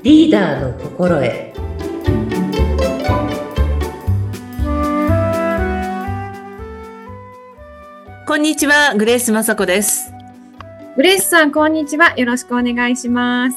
リーダーの心得。こんにちは、グレース雅子です。 グレースさん、こんにちは。よろしくお願いします。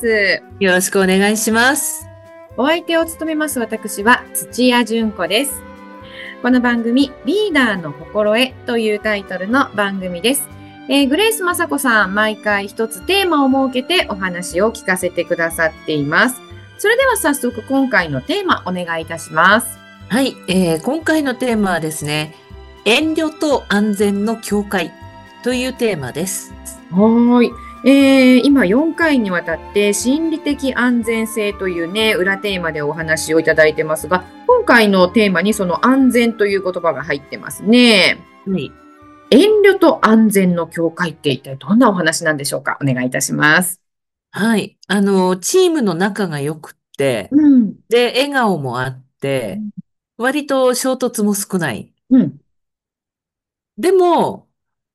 よろしくお願いします。 お相手を務めます私は土屋純子です。この番組、リーダーの心得というタイトルの番組です。グレース雅子さん、毎回一つテーマを設けてお話を聞かせてくださっています。それでは早速今回のテーマお願いいたします。 はい、今回のテーマはですね、遠慮と安全の境界というテーマです。 はい。今4回にわたって心理的安全性というね、裏テーマでお話をいただいてますが、今回のテーマにその安全という言葉が入ってますね。 はい。 遠慮と安全の境界って一体どんなお話なんでしょうか？お願いいたします。 はい。チームの仲が良くって、 うん。 で、笑顔もあって、割と衝突も少ない。 うん。 でも、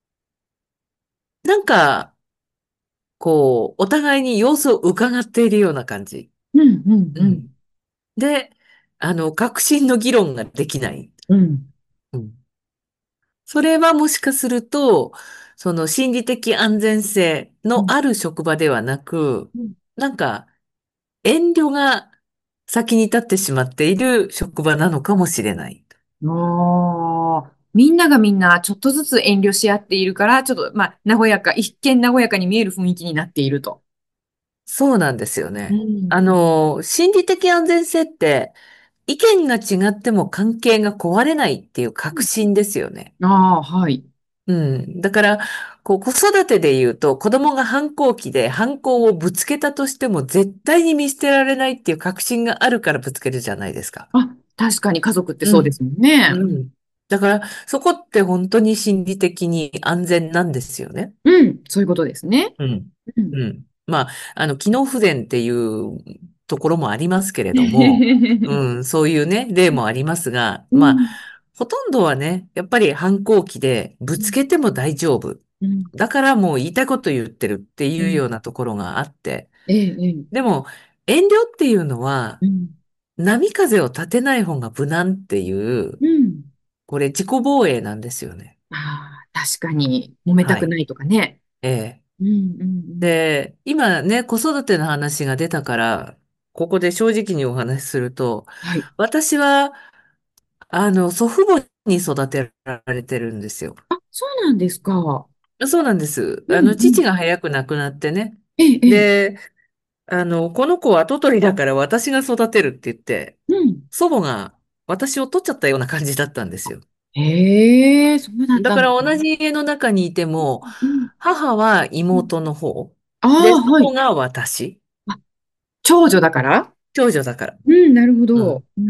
なんか、お互いに様子を伺っているような感じ。 うん。うん。うん。 うん。で、革新の議論ができない。 うん。 うん。それはもしかすると、その心理的安全性うん。 のある職場ではなく、 うん。 なんか遠慮が先に立ってしまっている職場なのかもしれない。 ああ、みんながみんなちょっとずつ遠慮し合っているから、ちょっと、和やか、一見和やかに見える雰囲気になっていると。 そうなんですようね。 ん。 心理的安全性って意見が違っても関係が壊れないっていう確信ですよね。 ああ、はい。 うん。だから、子育てで言うと、子供が反抗期で反抗をぶつけたとしても、絶対に見捨てられないっていう確信があるからぶつけるじゃないですか。 あ、確かに家族ってうん。 そうですもんね。 うん。だから、そこって本当に心理的に安全なんですよね。 うん、そういうことですね。 うん。 うん。 うん。まあ、機能不全っていうところもありますけれども、うん、そういうね、例もありますが、まあ、 うん。 ほとんどはね、やっぱり反抗期でぶつけても大丈夫。 うん。 だからもう言いたいこと言ってるっていううん。 ようなところがあって。 ええ、ええ。 でも、遠慮っていうのは、 うん。 波風を立てない方が無難っていう、 うん。 これ自己防衛なんですよね。 ああ、確かに、揉めたはい。 くないとかね。 ええ。 うん、うん、 で、今ね、子育ての話が出たから、ここで正直にお話しすると、 うん。はい。 私は、祖父母に育てられてるんですよ。 あ、そうなんですか。 そうなんです。 うん、うん。 父が早く亡くなってね。 ええ、ええ。 で、この子は跡取りだから私が育てるって言って、 うん。 祖母が私を取っちゃったような感じだったんですよ。 へえ、そうだっだからたんですね。 同じ家の中にいても、 うん。 母はうん。 妹の方、で、 ああ、はい。 祖母が私、 あ、長女だから。 長女だから。 うん、なるほど。 うん。 うん、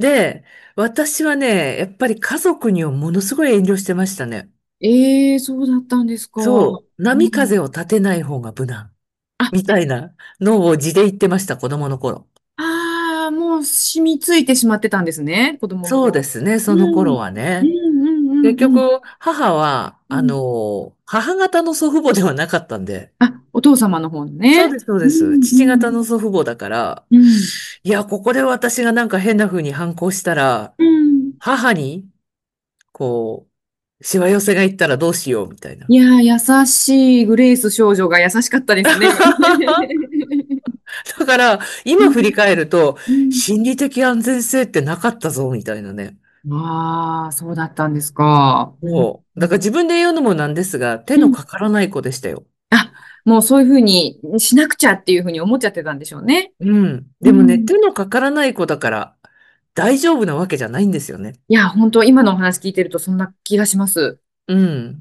で、私はね、やっぱり家族にはものすごい遠慮してましたね。 ええ、そうだったんですか。 そう、 うん。 波風を立てない方が無難、 あ、 みたいなのを字で言ってました、子供の頃。 ああ、もう染みついてしまってたんですね、子供のそうで頃。 すね、 うん。 その頃うん、 はね。 うん、うん、うん。 結局、母は、 うん。 母方の祖父母ではなかったんで、 あ、お父様の方のね。 そうです、そううです。父方ん、 の祖父母だから、 うん、 いや、ここで私がなんか変な風に反抗したら、 うん。 母に、しわ寄せがいったらどうしよう、みたいな。 いやー、優しいグレース少女が優しかったですね。 だから、 うん、 今振り返ると、 うん。 心理的安全性ってなかったぞ、みたいなね。 ああ、そうだったんですか。うん、 そう。だからうん、 自分で言うのもなんですが、手うん。 のかからない子でしたよ。 あ、もうそういうふうにしなくちゃっていうふうに思っちゃってたんでしょうね。 うん。でもね、 うん。 手のかからない子だから大丈夫なわけじゃないんですよね。 いや、本当今のお話聞いてるとそんな気がします。 うん。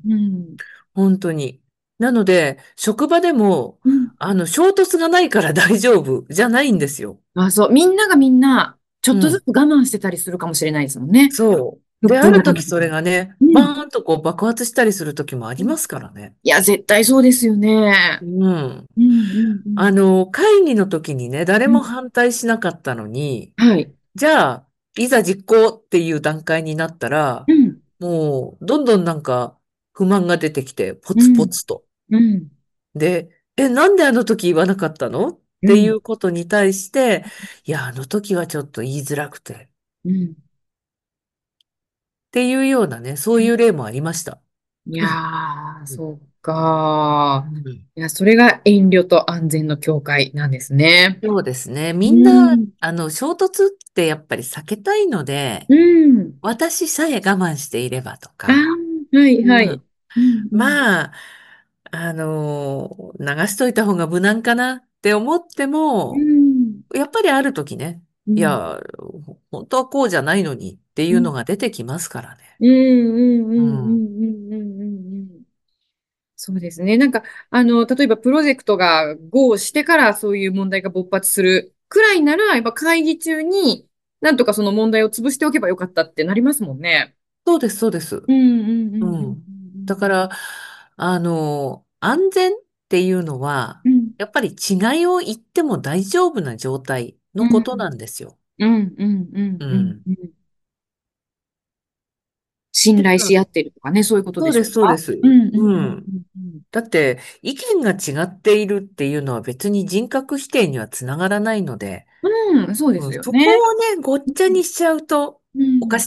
うん。 本当に。なので、職場でも、 うん。 衝突がないから大丈夫じゃないんですよ。 あ、そう。みんながみんな、ちょっとずつうん。 我慢してたりするかもしれないですもんね。 そう。で、 鬱憤が溜まってた。 ある時それがね、バうん。 ーンと爆発したりする時もありますからね。 いや、絶対そうですよね。 うん。 うん、うん、うん。 会議の時にね、誰うん。 も反対しなかったのに、 はい。 じゃあ、いざ実行っていう段階になったら、 うん、 もう、どんどんなんか不満が出てきて、ポツポうん、 ツと。 うん、 で、なんであの時言わなかったのっていうことに対して、いや、あの時はちょっと言いづらくて、っうん。 ていうようなね、そういう例もありました。 いやー、そうか。 うん、 いや、それが遠慮と安全の境界なんですね。 そうですね。 うみんな、 ん。 衝突ってやっぱり避けたいので、 うん。 私さえ我慢していればとあか、 あ、はいはうん。 い。うんうん。 まあ、流しといた方が無難かなって思ってうも、 ん。 やっぱりある時ね、 うん。 いや、本当はこうじゃないのにっていうのが出てきますからね。 うんうんううんうんん。 うんうんうんうん。そうですね。なんか、例えばプロジェクトが Go してからそういう問題が勃発するくらいなら、やっぱ会議中になんとかその問題を潰しておけばよかったってなりますもんね。 そうです、そうです。 うんうんうんうんうん。だから、安全っていうのは、 うんやっぱり違いを言っても大丈夫な状態うん。 のことなんですよ。 うんうんうんうんうん。 うん。信頼し合ってるとかね、そういうことでそうです、 しょうか。 そうです。 うんうんうんうん。 うんだって、意見が違っているっていうのは別に人格否定にはつながらないので、 うん。うん、そうでうん、 すよそこね。 をね、ごっちゃにしちゃうと、 うん。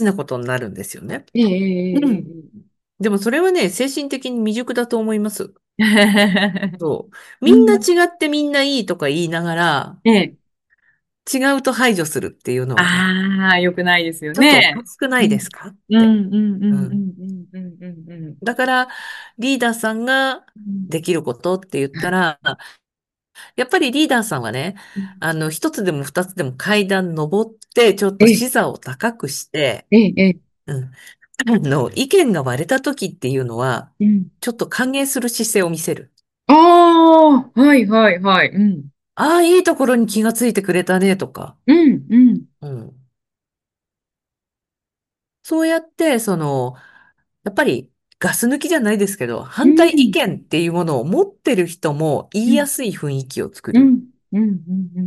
おかしなことになるんですよね。 えええええうん。でもそれはね、精神的に未熟だと思います。 え。 そう。みんなうん。 違ってみんないいとか言いながら、 ええ。 違うと排除するっていうのはね、 ああ、良くないですよちょっとおかね。 しくなうん。 いですかっうん、 て。 うん、うん、うん、 うん。 うん、うん、うん。うん。 だから、リーダーさんがうん。 できることって言っはい。 たら、やっぱりリーダーさんはね、 うん。 一つでも二つでも階段登って、ちょっとえ、 視座を高くして、 え、え、 うん。意見が割れた時っていうのは、 うん。 ちょっと歓迎する姿勢を見せる。 ああ、はい、はい、はい。うん。 ああ、いいところに気がついてくれたね、とか。 うん、うん、 うん。そうやって、やっぱりガス抜きじゃないですけど、 う反対意ん、 見っていうものを持ってる人も言うん、 いやすい雰囲気を作る。 うん、うん、うん、うん、うん、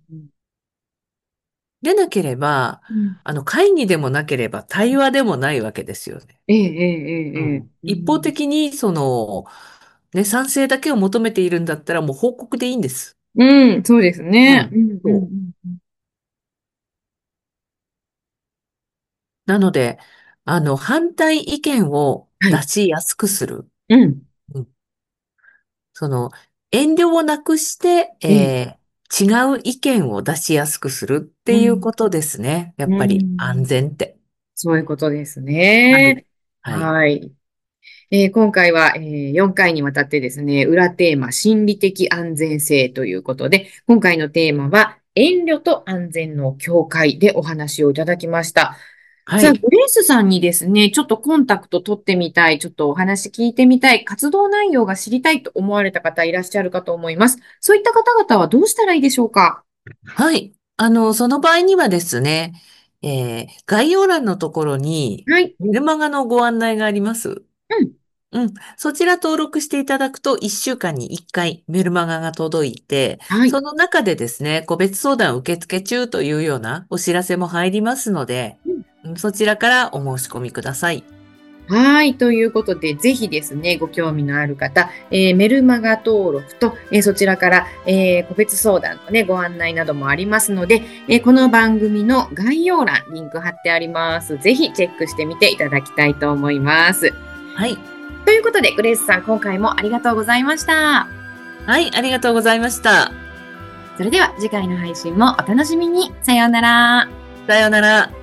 うん。 でなければ、 うん。 会議でもなければ対話でもないわけですよね。 ええ、ええ、ええ。 うん。一方うん。 的に、ね、賛成だけを求めているんだったらもう報告でいいんです。 うん、そうですね。ううん。 ん、うん、 そう。 うん。 なので、反対意見をはい。 出しやすくする。 うん。 うん。その、遠慮をなくして、 ええ。 違う意見を出しやすくするっていううん。 ことですね。やっうぱり安ん。 全って。 そういうことですはい。 ね。 はい。 はい。今回は、4回にわたってですね、裏テーマ、心理的安全性ということで、今回のテーマは、遠慮と安全の境界でお話をいただきました。じゃあ、 はい。 グレースさんにですね、ちょっとコンタクト取ってみたい、ちょっとお話聞いてみたい、活動内容が知りたいと思われた方いらっしゃるかと思います。そういった方々はどうしたらいいでしょうか？ はい。その場合にはですね、概要欄のところにはい。 メルマガのご案内があります。 うん。 うん。そちら登録していただくと、1週間に1回メルマガが届いて、 はい。 その中でですね、個別相談受付中というようなお知らせも入りますので、 うん。 そちらからお申し込みください。 はい。ということで、ぜひですね、ご興味のある方、メルマガ登録と、そちらから、個別相談のね、ご案内などもありますので、この番組の概要欄、リンク貼ってあります。ぜひチェックしてみていただきたいと思います。 はい。 ということで、グレースさん、今回もありがとうございました。 はい、ありがとうございました。 それでは次回の配信もお楽しみに。さようなら。 さようなら。